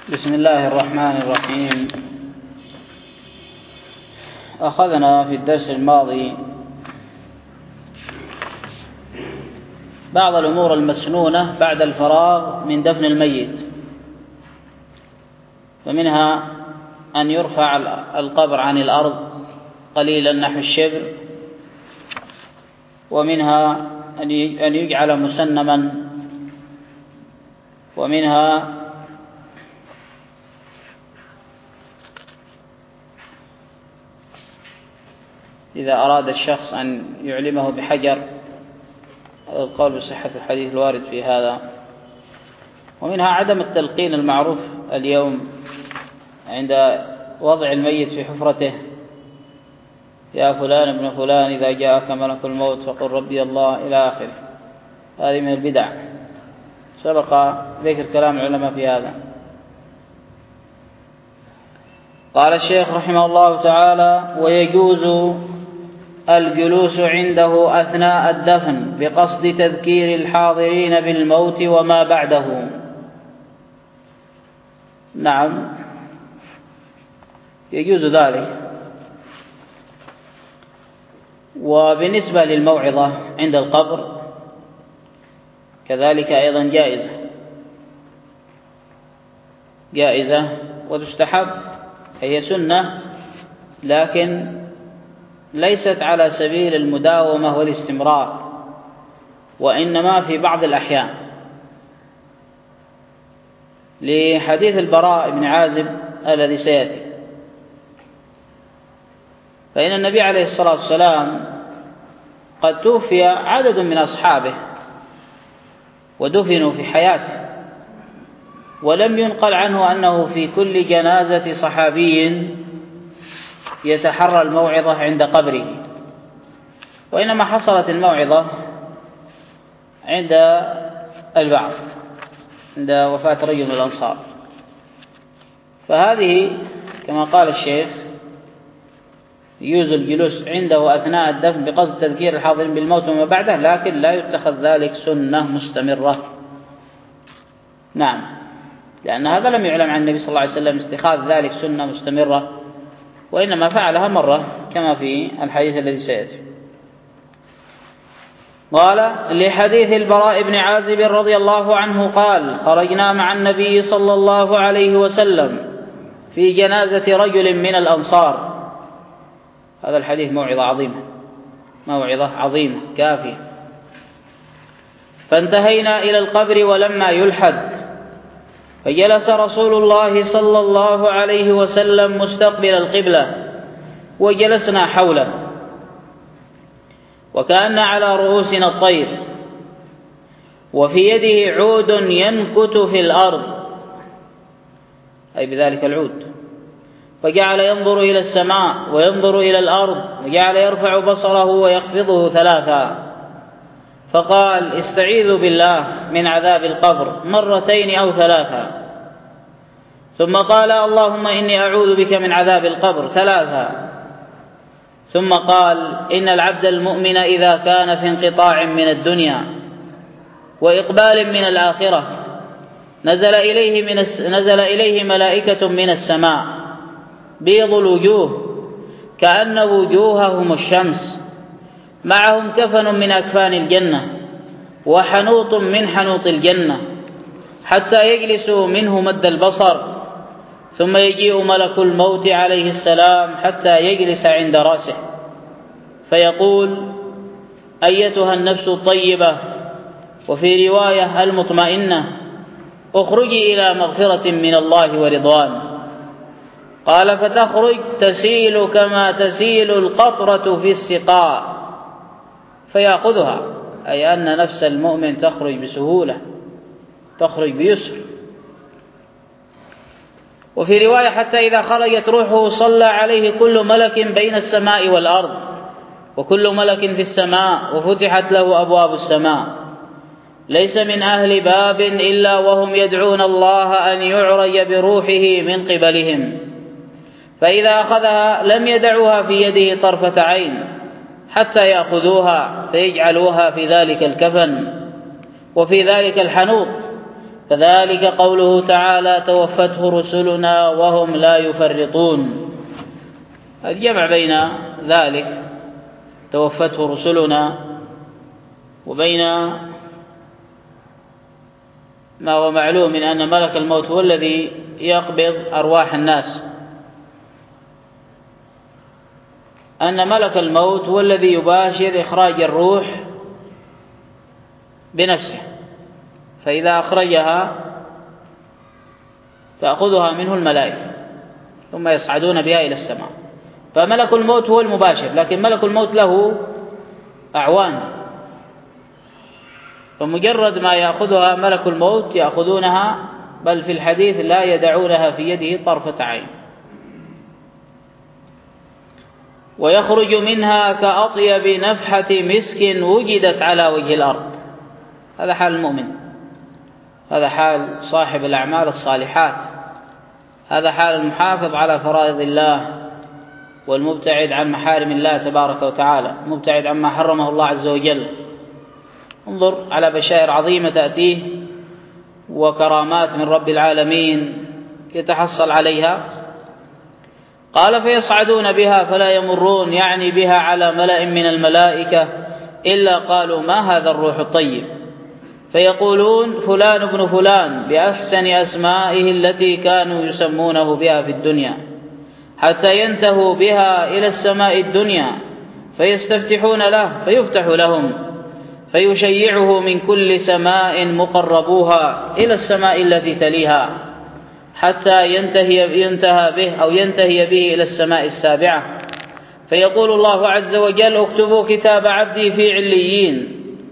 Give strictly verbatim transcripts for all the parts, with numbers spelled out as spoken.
بسم الله الرحمن الرحيم. أخذنا في الدرس الماضي بعض الأمور المسنونة بعد الفراغ من دفن الميت، فمنها أن يرفع القبر عن الأرض قليلا نحو الشبر، ومنها أن يجعل مسنما، ومنها إذا أراد الشخص أن يعلمه بحجر القول بصحة الحديث الوارد في هذا، ومنها عدم التلقين المعروف اليوم عند وضع الميت في حفرته: يا فلان ابن فلان إذا جاءك ملك الموت فقل ربي الله، إلى آخره. هذه من البدع، سبق ذكر كلام العلماء في هذا. قال الشيخ رحمه الله تعالى: ويجوز الجلوس عنده أثناء الدفن بقصد تذكير الحاضرين بالموت وما بعده. نعم، يجوز ذلك. وبالنسبة للموعظة عند القبر كذلك أيضا جائزة جائزة وتستحب، هي سنة لكن ليست على سبيل المداومة والاستمرار، وإنما في بعض الأحيان، لحديث البراء بن عازب الذي سيأتي. فإن النبي عليه الصلاة والسلام قد توفي عدد من أصحابه ودفنوا في حياته، ولم ينقل عنه أنه في كل جنازة صحابي يتحرى الموعظة عند قبره، وإنما حصلت الموعظة عند البعض عند وفاة رجل من الأنصار. فهذه كما قال الشيخ يجوز الجلوس عنده أثناء الدفن بقصد تذكير الحاضرين بالموت وما بعده، لكن لا يتخذ ذلك سنة مستمرة. نعم، لأن هذا لم يعلم عن النبي صلى الله عليه وسلم استخاذ ذلك سنة مستمرة، وإنما فعلها مرة كما في الحديث الذي سيأتي. قال: لحديث البراء بن عازب رضي الله عنه قال: خرجنا مع النبي صلى الله عليه وسلم في جنازة رجل من الأنصار. هذا الحديث موعظة عظيمة موعظة عظيمة كافية. فانتهينا إلى القبر ولما يلحد، فجلس رسول الله صلى الله عليه وسلم مستقبل القبلة، وجلسنا حوله، وكأن على رؤوسنا الطير، وفي يده عود ينكت في الأرض، أي بذلك العود. فجعل ينظر إلى السماء وينظر إلى الأرض، وجعل يرفع بصره ويخفضه ثلاثا، فقال: استعيذوا بالله من عذاب القبر مرتين أو ثلاثا، ثم قال: اللهم إني أعوذ بك من عذاب القبر ثلاثا، ثم قال: إن العبد المؤمن إذا كان في انقطاع من الدنيا وإقبال من الآخرة نزل إليه, من الس... نزل إليه ملائكة من السماء بيض الوجوه كأن وجوههم الشمس، معهم كفن من أكفان الجنة وحنوط من حنوط الجنة، حتى يجلسوا منه مد البصر، ثم يجيء ملك الموت عليه السلام حتى يجلس عند رأسه، فيقول: أيتها النفس الطيبة، وفي رواية المطمئنة، اخرجي إلى مغفرة من الله ورضوان. قال: فتخرج تسيل كما تسيل القطرة في السقاء، فيأخذها، أي أن نفس المؤمن تخرج بسهولة، تخرج بيسر. وفي رواية: حتى إذا خرجت روحه صلى عليه كل ملك بين السماء والأرض، وكل ملك في السماء، وفتحت له أبواب السماء، ليس من أهل باب إلا وهم يدعون الله أن يعرج بروحه من قبلهم، فإذا أخذها لم يدعوها في يده طرفة عين حتى يأخذوها فيجعلوها في ذلك الكفن وفي ذلك الحنوط، كذلك قوله تعالى توفته رسلنا وهم لا يفرطون، الجمع بين ذلك توفته رسلنا وبين ما هو معلوم من أن ملك الموت هو الذي يقبض أرواح الناس، أن ملك الموت هو الذي يباشر إخراج الروح بنفسه، فإذا أخرجها تأخذها منه الملائكة ثم يصعدون بها إلى السماء. فملك الموت هو المباشر، لكن ملك الموت له أعوان، فمجرد ما يأخذها ملك الموت يأخذونها، بل في الحديث لا يدعونها في يده طرفة عين، ويخرج منها كأطيب نفحة مسك وجدت على وجه الأرض. هذا حال المؤمن، هذا حال صاحب الأعمال الصالحات، هذا حال المحافظ على فرائض الله والمبتعد عن محارم الله تبارك وتعالى، مبتعد عما حرمه الله عز وجل. انظر على بشائر عظيمة تأتيه وكرامات من رب العالمين يتحصل عليها. قال فيصعدون بها فلا يمرون، يعني بها على ملأ من الملائكة إلا قالوا ما هذا الروح الطيب، فيقولون فلان ابن فلان بأحسن أسمائه التي كانوا يسمونه بها في الدنيا، حتى ينتهوا بها إلى السماء الدنيا فيستفتحون له فيفتح لهم، فيشيعه من كل سماء مقربوها إلى السماء التي تليها، حتى ينتهي ينتهى به أو ينتهي به إلى السماء السابعة، فيقول الله عز وجل اكتبوا كتاب عبدي في عليين.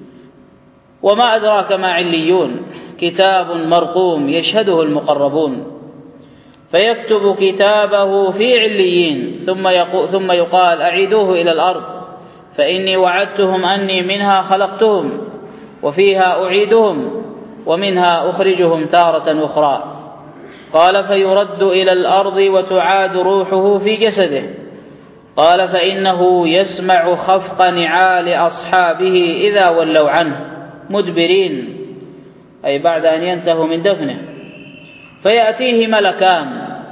وما أدراك ما عليون؟ كتاب مرقوم يشهده المقربون. فيكتب كتابه في عليين ثم يقول, ثم يقال أعيدوه إلى الأرض فإني وعدتهم أني منها خلقتهم وفيها أعيدهم ومنها أخرجهم تارة أخرى. قال فيرد إلى الأرض وتعاد روحه في جسده. قال فإنه يسمع خفق نعال أصحابه إذا ولوا عنه مدبرين، أي بعد أن ينتهوا من دفنه، فيأتيه ملكان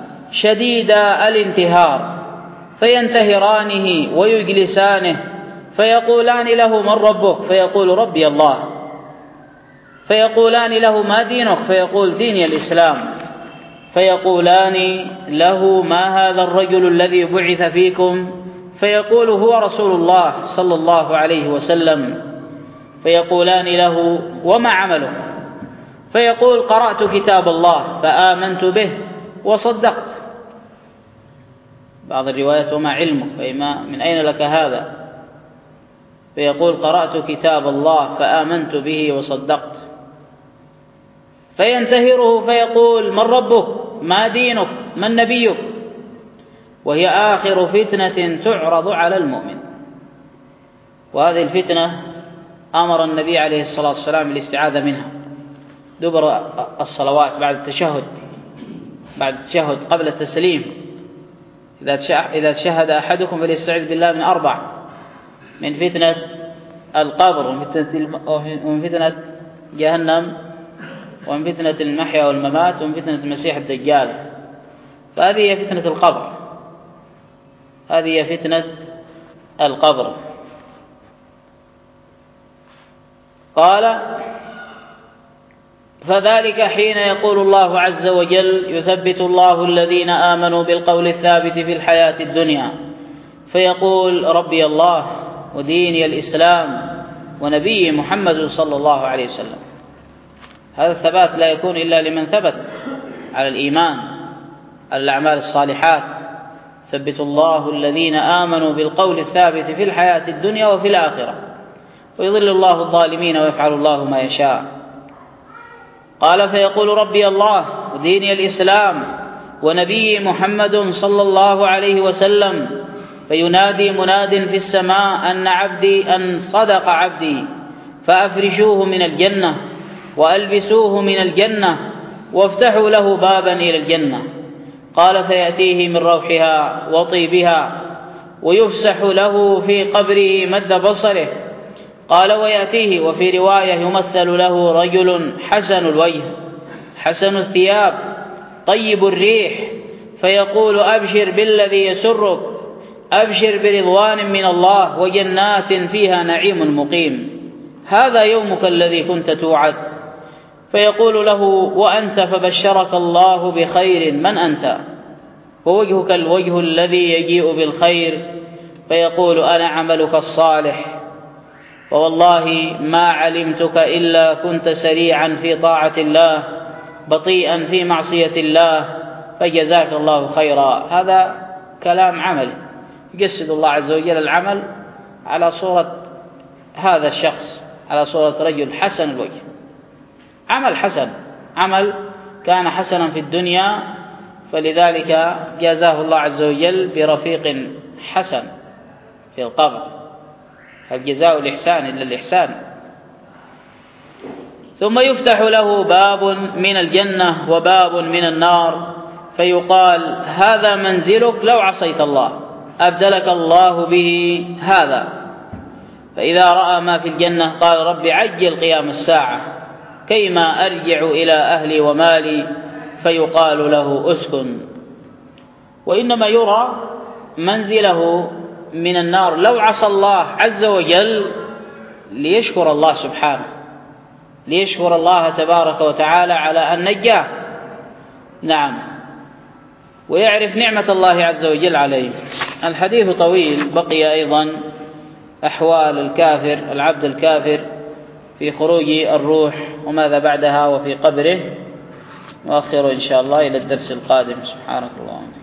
شديدا الانتهار فينتهرانه ويجلسانه، فيقولان له من ربك؟ فيقول ربي الله. فيقولان له ما دينك؟ فيقول ديني الإسلام. فيقولان له ما هذا الرجل الذي بعث فيكم؟ فيقول هو رسول الله صلى الله عليه وسلم. فيقولان له وما عملك؟ فيقول قرأت كتاب الله فآمنت به وصدقت. بعض الروايات وما علمك؟ فإما من أين لك هذا؟ فيقول قرأت كتاب الله فآمنت به وصدقت. فينتهره فيقول من ربك؟ ما دينك؟ من نبيك؟ وهي آخر فتنة تعرض على المؤمن. وهذه الفتنة أمر النبي عليه الصلاة والسلام بالاستعاذة منها دبر الصلوات، بعد التشهد بعد التشهد قبل التسليم. إذا تشهد أحدكم فليستعذ بالله من أربع: من فتنة القبر، ومن فتنة جهنم، ومن فتنة المحيا والممات، ومن فتنة المسيح الدجال. فهذه هي فتنة القبر، هذه هي فتنة القبر. قال فذلك حين يقول الله عز وجل يثبت الله الذين آمنوا بالقول الثابت في الحياة الدنيا، فيقول ربي الله وديني الإسلام ونبي محمد صلى الله عليه وسلم. هذا الثبات لا يكون إلا لمن ثبت على الإيمان، على الأعمال الصالحات. ثبت الله الذين آمنوا بالقول الثابت في الحياة الدنيا وفي الآخرة، ويضل الله الظالمين ويفعل الله ما يشاء. قال فيقول ربي الله وديني الإسلام ونبي محمد صلى الله عليه وسلم، فينادي مناد في السماء أن عبدي أن صدق عبدي، فأفرشوه من الجنة وألبسوه من الجنة وافتحوا له بابا إلى الجنة. قال فيأتيه من روحها وطيبها ويفسح له في قبره مد بصره. قال ويأتيه وفي رواية يمثل له رجل حسن الوجه حسن الثياب طيب الريح، فيقول أبشر بالذي يسرك، أبشر برضوان من الله وجنات فيها نعيم مقيم، هذا يومك الذي كنت توعد. فيقول له وأنت؟ فبشرك الله بخير، من أنت؟ ووجهك الوجه الذي يجيء بالخير. فيقول أنا عملك الصالح، ووالله ما علمتك إلا كنت سريعا في طاعة الله بطيئا في معصية الله، فجزاك الله خيرا. هذا كلام عمل، يجسد الله عز وجل العمل على صورة هذا الشخص، على صورة رجل حسن الوجه، عمل حسن، عمل كان حسنا في الدنيا، فلذلك جازاه الله عز وجل برفيق حسن في القبر. هل جزاء الإحسان إلا الإحسان؟ ثم يفتح له باب من الجنة وباب من النار، فيقال هذا منزلك لو عصيت الله، أبدلك الله به هذا. فإذا رأى ما في الجنة قال رب عجل قيام الساعة كيما أرجع إلى أهلي ومالي، فيقال له أسكن. وإنما يرى منزله من النار لو عصى الله عز وجل ليشكر الله سبحانه، ليشكر الله تبارك وتعالى على أن نجاه، نعم، ويعرف نعمة الله عز وجل عليه. الحديث طويل، بقي أيضا أحوال الكافر، العبد الكافر في خروج الروح وماذا بعدها وفي قبره، نؤخر إن شاء الله إلى الدرس القادم. سبحانك اللهم.